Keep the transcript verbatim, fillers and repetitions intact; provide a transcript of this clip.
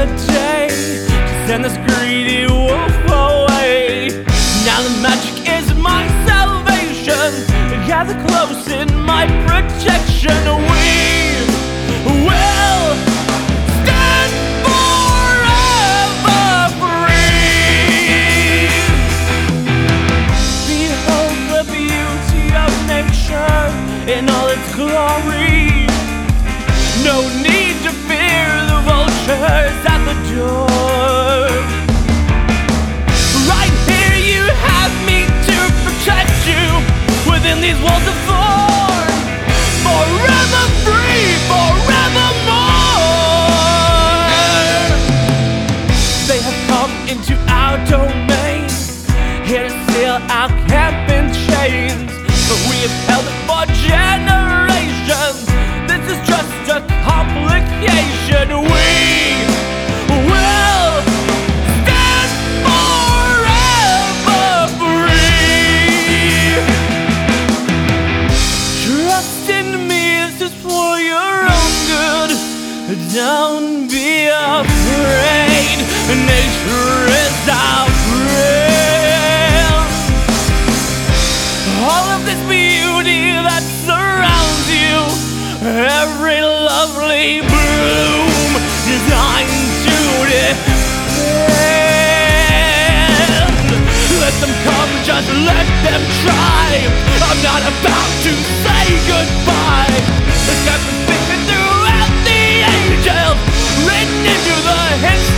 the day to send this greedy wolf away. Now the magic is my salvation, gather close in my protection. We will stand forever free. Behold the beauty of nature in all its glory. No need to fear the vultures at the door. Right here you have me to protect you within these walls of thorn. Forever free, forevermore. They have come into our domain, here to seal our camp in chains, but we have held it for generations. This is just a complication. We will stand forever free. Trust in me, this is for your own good. Don't be afraid, nature is our friend. All of this beauty that surrounds you, every lovely bloom designed to defend. Let them come, just let them try. I'm not about to say goodbye. The captain speaking throughout the ages, written into the history